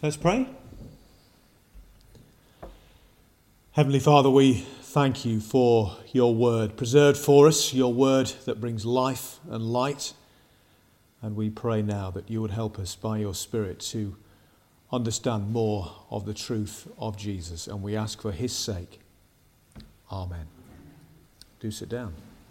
Let's pray. Heavenly Father, we thank you for your word, preserved for us, your word that brings life and light. And we pray now that you would help us by your Spirit to understand more of the truth of Jesus. And we ask for his sake. Amen. Do sit down.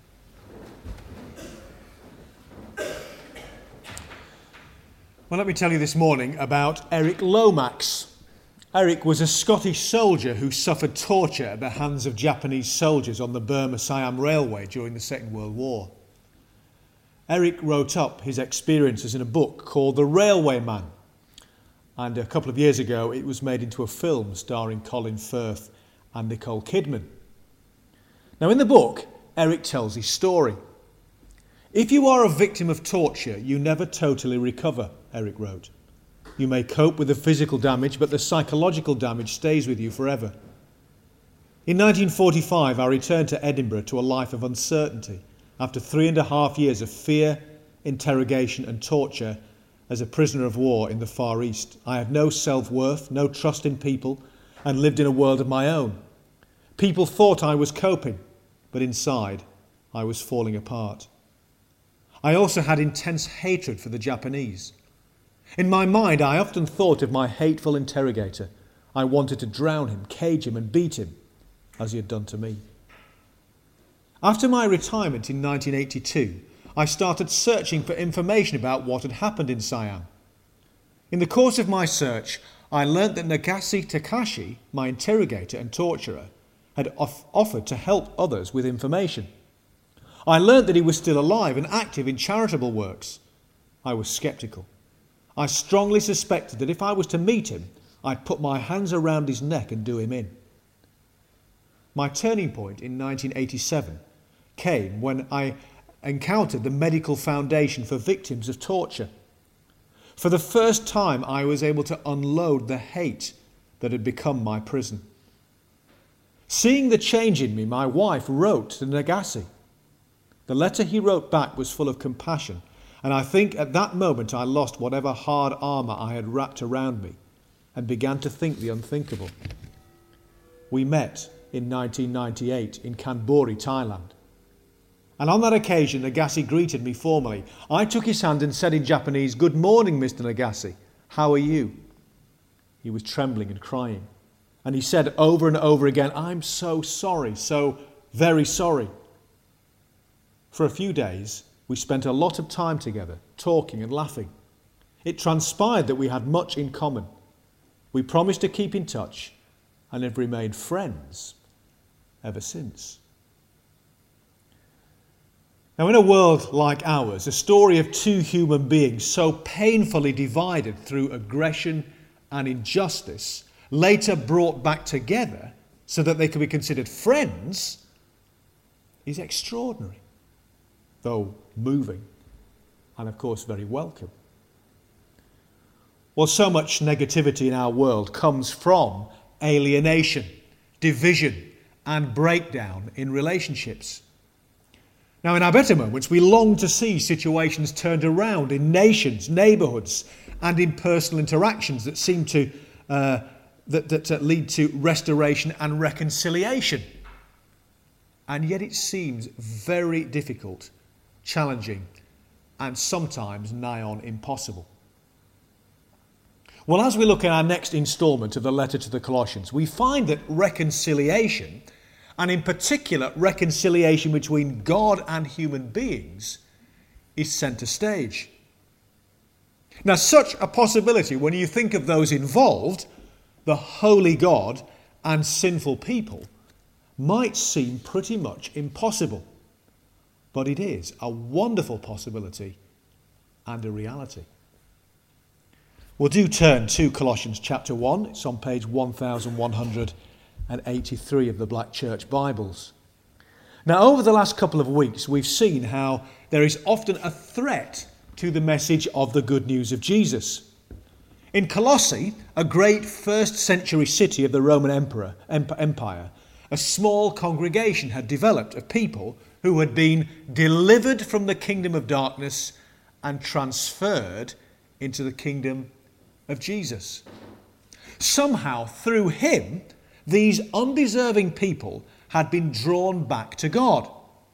Well, let me tell you this morning about Eric Lomax. Eric was a Scottish soldier who suffered torture at the hands of Japanese soldiers on the Burma-Siam Railway during the Second World War. Eric wrote up his experiences in a book called The Railway Man, and a couple of years ago it was made into a film starring Colin Firth and Nicole Kidman. Now, in the book, Eric tells his story. If you are a victim of torture, you never totally recover, Eric wrote. You may cope with the physical damage, but the psychological damage stays with you forever. In 1945, I returned to Edinburgh to a life of uncertainty after 3.5 years of fear, interrogation and torture as a prisoner of war in the Far East. I had no self-worth, no trust in people, and lived in a world of my own. People thought I was coping, but inside, I was falling apart. I also had intense hatred for the Japanese. In my mind, I often thought of my hateful interrogator. I wanted to drown him, cage him and beat him, as he had done to me. After my retirement in 1982, I started searching for information about what had happened in Siam. In the course of my search, I learnt that Nagase Takashi, my interrogator and torturer, had offered to help others with information. I learnt that he was still alive and active in charitable works. I was sceptical. I strongly suspected that if I was to meet him, I'd put my hands around his neck and do him in. My turning point in 1987 came when I encountered the Medical Foundation for Victims of Torture. For the first time, I was able to unload the hate that had become my prison. Seeing the change in me, my wife wrote to Nagase. The letter he wrote back was full of compassion, and I think at that moment I lost whatever hard armour I had wrapped around me and began to think the unthinkable. We met in 1998 in Kanburi, Thailand. And on that occasion, Nagase greeted me formally. I took his hand and said in Japanese, "Good morning, Mr. Nagase. How are you?" He was trembling and crying. And he said over and over again, "I'm so sorry, so very sorry." For a few days, we spent a lot of time together, talking and laughing. It transpired that we had much in common. We promised to keep in touch and have remained friends ever since. Now, in a world like ours, a story of two human beings so painfully divided through aggression and injustice, later brought back together so that they could be considered friends, is extraordinary, though moving, and of course very welcome. Well, so much negativity in our world comes from alienation, division, and breakdown in relationships. Now, in our better moments, we long to see situations turned around in nations, neighbourhoods, and in personal interactions that seem to that lead to restoration and reconciliation. And yet it seems very difficult, challenging, and sometimes nigh on impossible. Well, as we look at our next instalment of the letter to the Colossians, we find that reconciliation, and in particular reconciliation between God and human beings, is centre stage. Now, such a possibility, when you think of those involved, the holy God and sinful people, might seem pretty much impossible. But it is a wonderful possibility and a reality. Well, do turn to Colossians chapter 1. It's on page 1183 of the Black Church Bibles. Now, over the last couple of weeks, we've seen how there is often a threat to the message of the good news of Jesus. In Colossae, a great first century city of the Roman Empire, a small congregation had developed of people who had been delivered from the kingdom of darkness and transferred into the kingdom of Jesus. Somehow, through him, these undeserving people had been drawn back to God.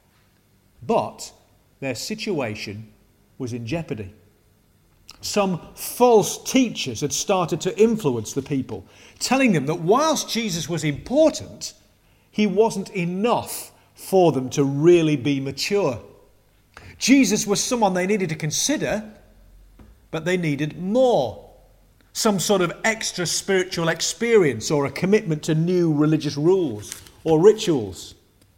But their situation was in jeopardy. Some false teachers had started to influence the people, telling them that whilst Jesus was important, he wasn't enough for them to really be mature. Jesus was someone they needed to consider, but they needed more. Some sort of extra spiritual experience or a commitment to new religious rules or rituals.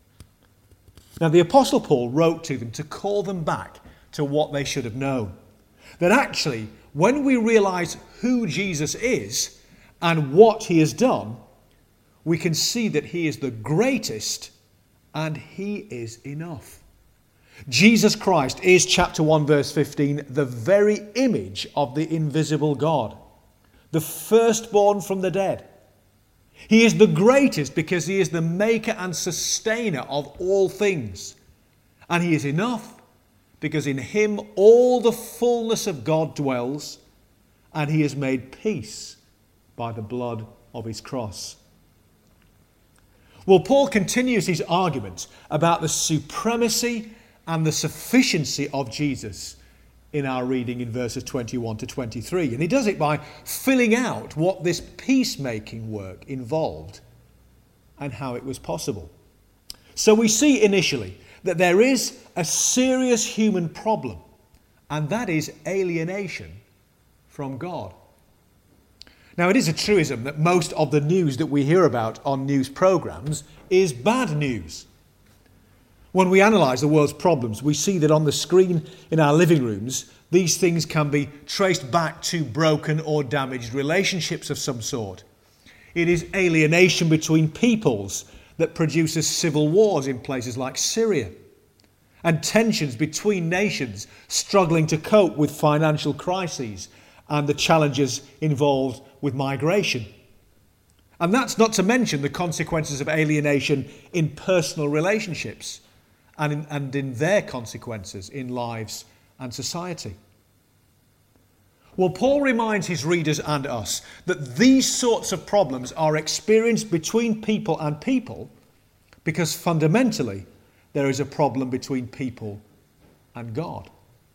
Now, the Apostle Paul wrote to them to call them back to what they should have known. That actually, when we realise who Jesus is and what he has done, we can see that he is the greatest and he is enough. Jesus Christ is, chapter 1, verse 15, the very image of the invisible God, the firstborn from the dead. He is the greatest because he is the maker and sustainer of all things. And he is enough because in him all the fullness of God dwells, and he has made peace by the blood of his cross. Well, Paul continues his argument about the supremacy and the sufficiency of Jesus in our reading in verses 21 to 23. And he does it by filling out what this peacemaking work involved and how it was possible. So we see initially that there is a serious human problem, and that is alienation from God. Now, it is a truism that most of the news that we hear about on news programmes is bad news. When we analyse the world's problems, we see that on the screen in our living rooms, these things can be traced back to broken or damaged relationships of some sort. It is alienation between peoples that produces civil wars in places like Syria, and tensions between nations struggling to cope with financial crises and the challenges involved with migration. And that's not to mention the consequences of alienation in personal relationships and in their consequences in lives and society. Well, Paul reminds his readers and us that these sorts of problems are experienced between people and people because fundamentally there is a problem between people and God.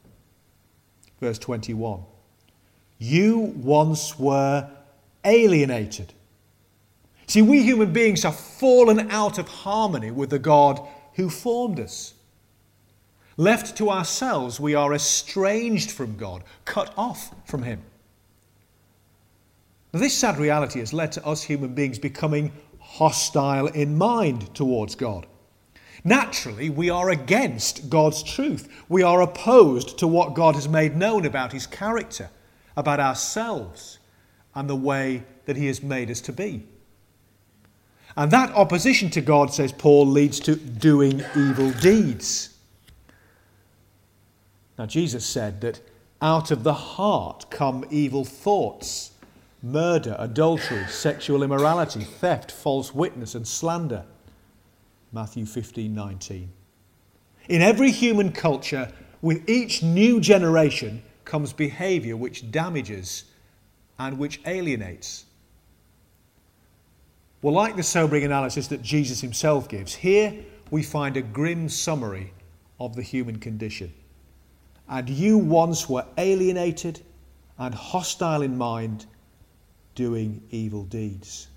Verse 21. You once were alienated. See, we human beings have fallen out of harmony with the God who formed us. Left to ourselves, we are estranged from God, cut off from him. Now, this sad reality has led to us human beings becoming hostile in mind towards God. Naturally, we are against God's truth. We are opposed to what God has made known about his character, about ourselves, and the way that he has made us to be. And that opposition to God, says Paul, leads to doing evil deeds. Now, Jesus said that out of the heart come evil thoughts, murder, adultery, sexual immorality, theft, false witness, and slander. Matthew 15:19. In every human culture, with each new generation comes behaviour which damages and which alienates. Well, like the sobering analysis that Jesus himself gives, here we find a grim summary of the human condition. And you once were alienated and hostile in mind, doing evil deeds.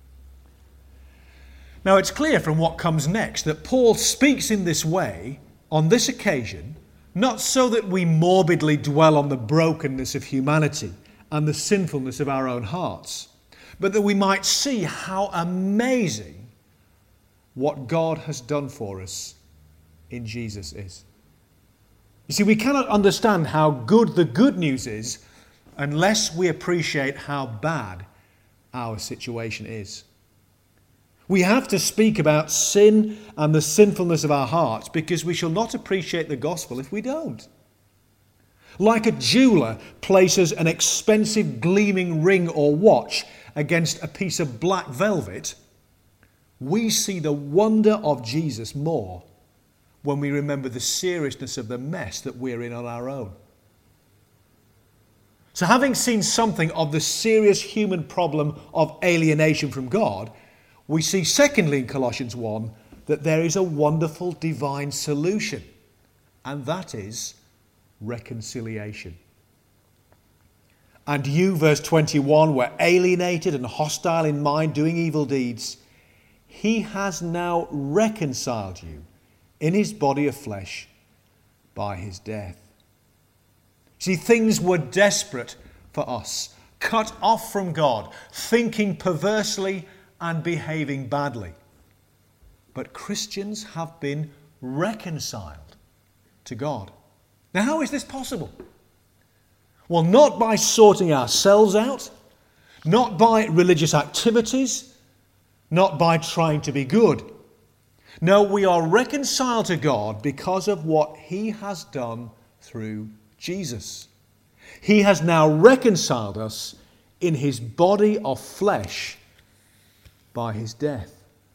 Now, it's clear from what comes next that Paul speaks in this way on this occasion, not so that we morbidly dwell on the brokenness of humanity and the sinfulness of our own hearts, but that we might see how amazing what God has done for us in Jesus is. You see, we cannot understand how good the good news is unless we appreciate how bad our situation is. We have to speak about sin and the sinfulness of our hearts because we shall not appreciate the gospel if we don't. Like a jeweller places an expensive gleaming ring or watch against a piece of black velvet, we see the wonder of Jesus more when we remember the seriousness of the mess that we're in on our own. So having seen something of the serious human problem of alienation from God, we see secondly in Colossians 1 that there is a wonderful divine solution, and that is reconciliation. And you, verse 21, were alienated and hostile in mind, doing evil deeds. He has now reconciled you in his body of flesh by his death. See, things were desperate for us, cut off from God, thinking perversely and behaving badly. But Christians have been reconciled to God. Now, how is this possible? Well, not by sorting ourselves out, not by religious activities, not by trying to be good. No, we are reconciled to God because of what he has done through Jesus. He has now reconciled us in his body of flesh by his death.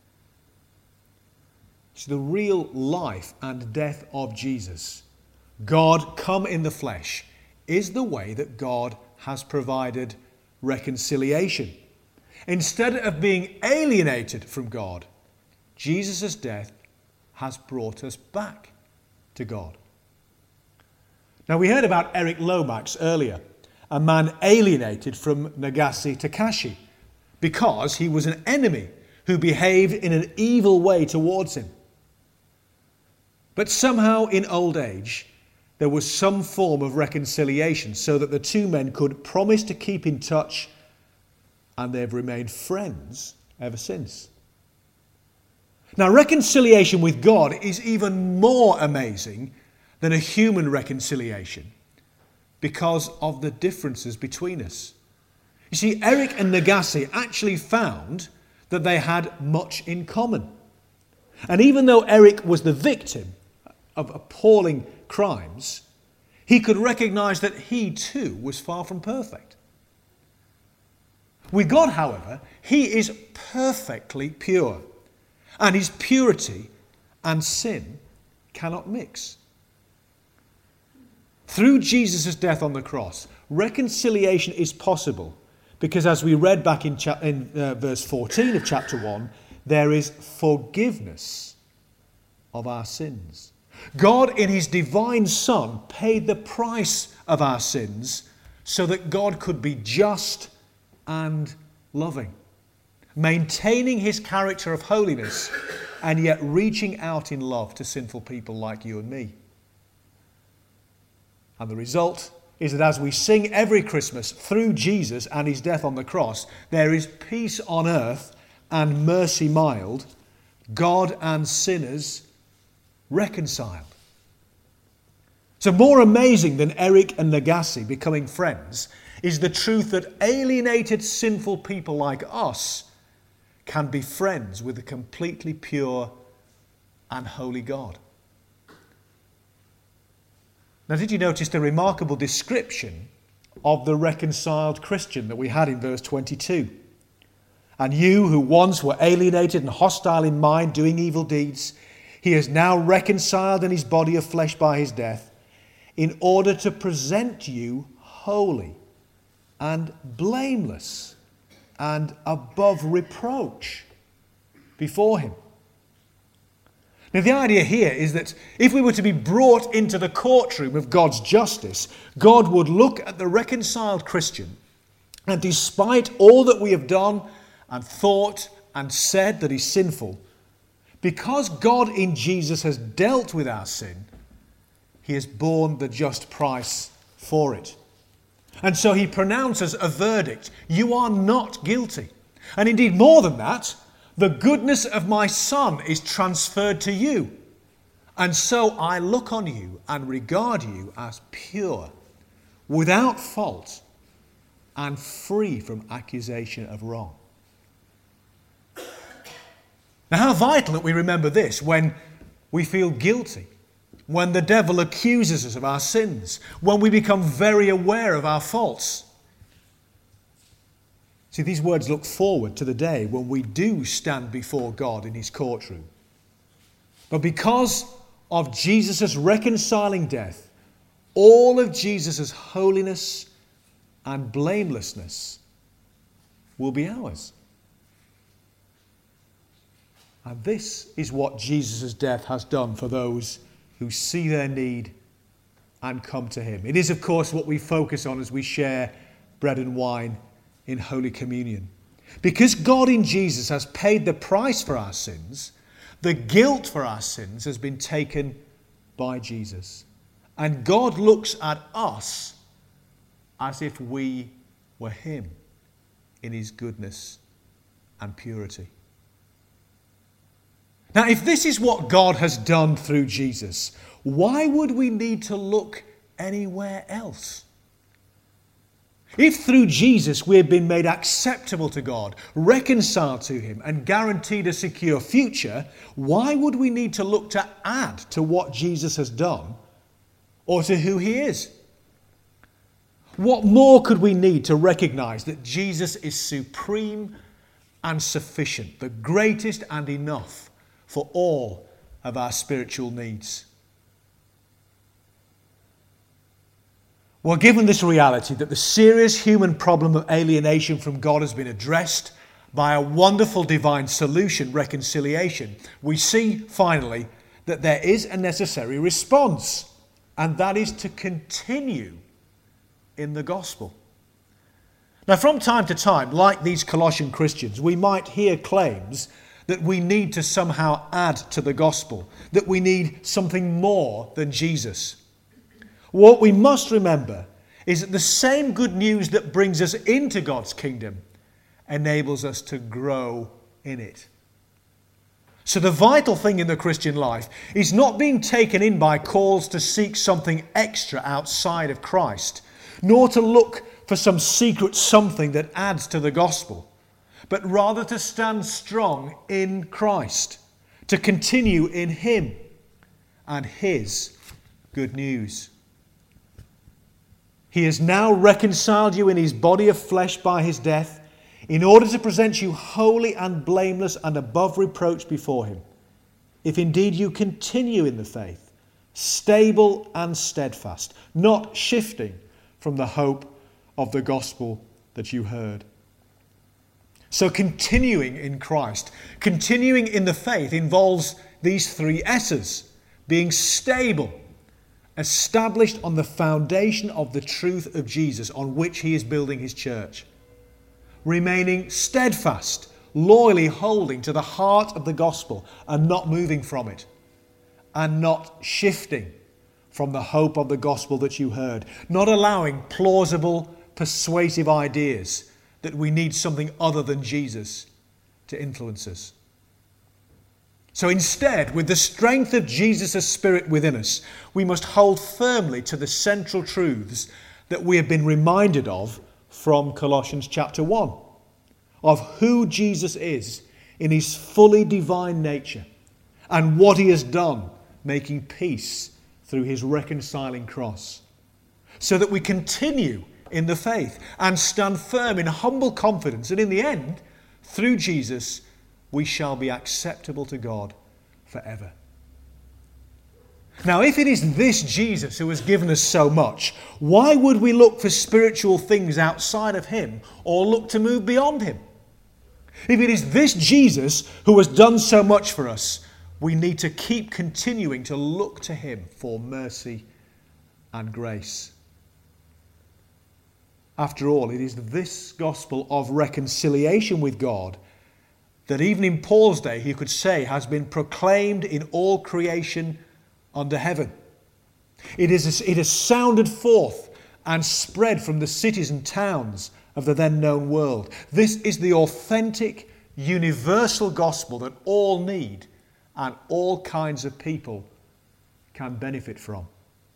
So the real life and death of Jesus, God come in the flesh, is the way that God has provided reconciliation. Instead of being alienated from God, Jesus' death has brought us back to God. Now, we heard about Eric Lomax earlier, a man alienated from Nagase Takashi because he was an enemy who behaved in an evil way towards him. But somehow in old age, there was some form of reconciliation so that the two men could promise to keep in touch, and they've remained friends ever since. Now, reconciliation with God is even more amazing than a human reconciliation because of the differences between us. You see, Eric and Nagase actually found that they had much in common. And even though Eric was the victim of appalling crimes, he could recognize that he too was far from perfect. With God, however, he is perfectly pure, and his purity and sin cannot mix. Through Jesus' death on the cross, reconciliation is possible because, as we read back in verse 14 of chapter 1, there is forgiveness of our sins. God, in his divine Son, paid the price of our sins so that God could be just and loving, maintaining his character of holiness and yet reaching out in love to sinful people like you and me. And the result is that as we sing every Christmas through Jesus and his death on the cross, there is peace on earth and mercy mild, God and sinners reconciled. So more amazing than Eric and Nagase becoming friends is the truth that alienated sinful people like us can be friends with a completely pure and holy God. Now, did you notice the remarkable description of the reconciled Christian that we had in verse 22? And you who once were alienated and hostile in mind, doing evil deeds, he is now reconciled in his body of flesh by his death, in order to present you holy and blameless and above reproach before him. Now, the idea here is that if we were to be brought into the courtroom of God's justice, God would look at the reconciled Christian, and despite all that we have done and thought and said that is sinful, because God in Jesus has dealt with our sin, he has borne the just price for it. And so he pronounces a verdict. You are not guilty. And indeed, more than that, the goodness of my Son is transferred to you. And so I look on you and regard you as pure, without fault, and free from accusation of wrong. Now, how vital that we remember this when we feel guilty, when the devil accuses us of our sins, when we become very aware of our faults. See, these words look forward to the day when we do stand before God in his courtroom. But because of Jesus' reconciling death, all of Jesus' holiness and blamelessness will be ours. And this is what Jesus' death has done for those who see their need and come to him. It is, of course, what we focus on as we share bread and wine in Holy Communion. Because God in Jesus has paid the price for our sins, the guilt for our sins has been taken by Jesus. And God looks at us as if we were him in his goodness and purity. Now, if this is what God has done through Jesus, why would we need to look anywhere else? If through Jesus we have been made acceptable to God, reconciled to him, and guaranteed a secure future, why would we need to look to add to what Jesus has done or to who he is? What more could we need to recognize that Jesus is supreme and sufficient, the greatest and enough for all of our spiritual needs? Well, given this reality that the serious human problem of alienation from God has been addressed by a wonderful divine solution, reconciliation, we see finally that there is a necessary response, and that is to continue in the gospel. Now, from time to time, like these Colossian Christians, we might hear claims that we need to somehow add to the gospel, that we need something more than Jesus. What we must remember is that the same good news that brings us into God's kingdom enables us to grow in it. So the vital thing in the Christian life is not being taken in by calls to seek something extra outside of Christ, nor to look for some secret something that adds to the gospel, but rather to stand strong in Christ, to continue in him and his good news. He has now reconciled you in his body of flesh by his death, in order to present you holy and blameless and above reproach before him, if indeed you continue in the faith, stable and steadfast, not shifting from the hope of the gospel that you heard. So continuing in Christ, continuing in the faith involves these three S's: being stable, established on the foundation of the truth of Jesus on which he is building his church; remaining steadfast, loyally holding to the heart of the gospel and not moving from it; and not shifting from the hope of the gospel that you heard, not allowing plausible, persuasive ideas that we need something other than Jesus to influence us. So instead, with the strength of Jesus' Spirit within us, we must hold firmly to the central truths that we have been reminded of from Colossians chapter 1, of who Jesus is in his fully divine nature and what he has done, making peace through his reconciling cross, so that we continue in the faith and stand firm in humble confidence, and in the end, through Jesus, we shall be acceptable to God forever. Now, if it is this Jesus who has given us so much, why would we look for spiritual things outside of him or look to move beyond him? If it is this Jesus who has done so much for us, we need to keep continuing to look to him for mercy and grace. After all, it is this gospel of reconciliation with God that even in Paul's day he could say has been proclaimed in all creation under heaven. It has sounded forth and spread from the cities and towns of the then known world. This is the authentic, universal gospel that all need and all kinds of people can benefit from.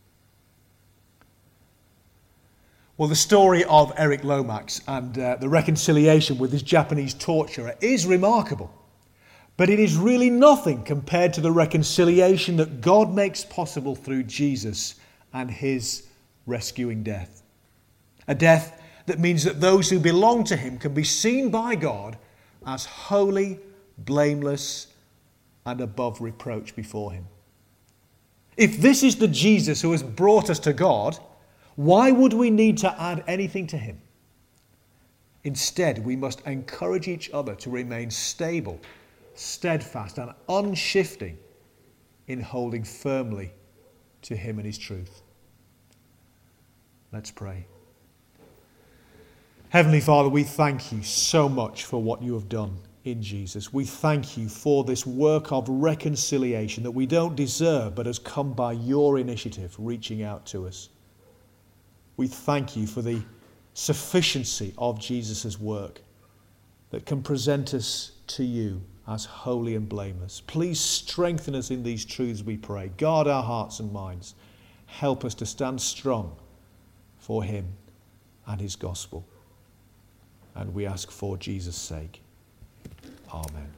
Well, the story of Eric Lomax and the reconciliation with his Japanese torturer is remarkable, but it is really nothing compared to the reconciliation that God makes possible through Jesus and his rescuing death. A death that means that those who belong to him can be seen by God as holy, blameless, and above reproach before him. If this is the Jesus who has brought us to God, Why would we need to add anything to him? Instead, we must encourage each other to remain stable, steadfast, and unshifting in holding firmly to him and his truth. Let's pray. Heavenly Father, we thank you so much for what you have done in Jesus. We thank you for this work of reconciliation that we don't deserve, but has come by your initiative reaching out to us. We thank you for the sufficiency of Jesus' work that can present us to you as holy and blameless. Please strengthen us in these truths, we pray. Guard our hearts and minds. Help us to stand strong for him and his gospel. And we ask for Jesus' sake. Amen.